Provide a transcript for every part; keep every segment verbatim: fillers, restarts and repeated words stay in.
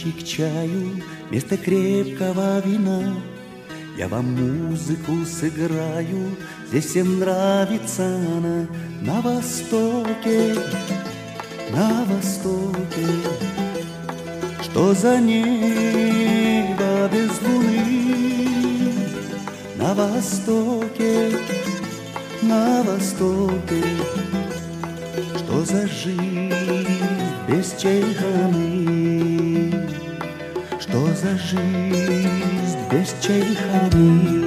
стаканчик чаю вместо крепкого вина. Я вам музыку сыграю, здесь всем нравится она. На востоке, на востоке, что за небо без луны? На востоке, на востоке, что за жизнь без чайханы? Что за жизнь без чайханы?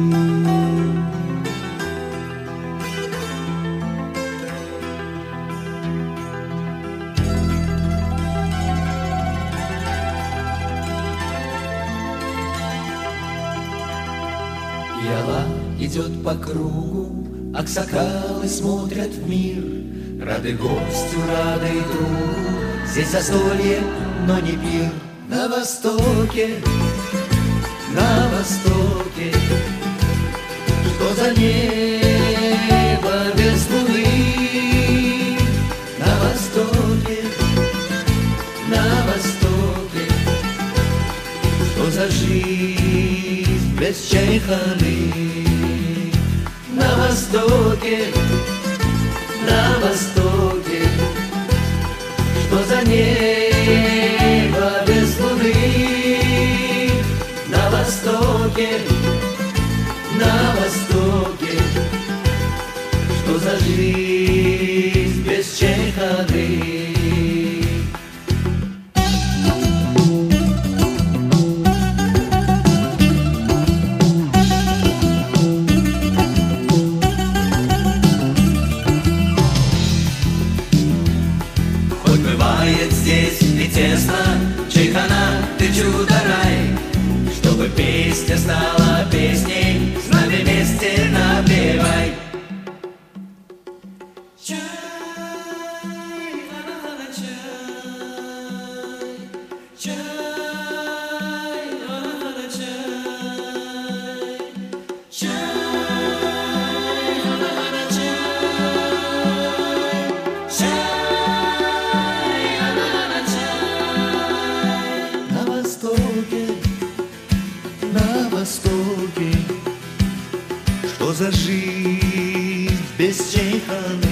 Пиала идет по кругу, аксакалы смотрят в мир. Рады гостю, рады другу, здесь застолье, но не пир. На востоке, на востоке, что за небо без луны? На востоке, на востоке, что за жизнь без чайханы? На востоке, на востоке, что за небо без луны? На востоке, на востоке, что за жизнь без чайханы? Бывает здесь и тесно, чайхана, ты чудо-рай. Чтобы песня стала песней, с нами вместе напевай. Чай, ана-ана, чай, чай, ана-ана, чай, чай, ана-ана, чай, чай. На востоке, что за жизнь без чайханы?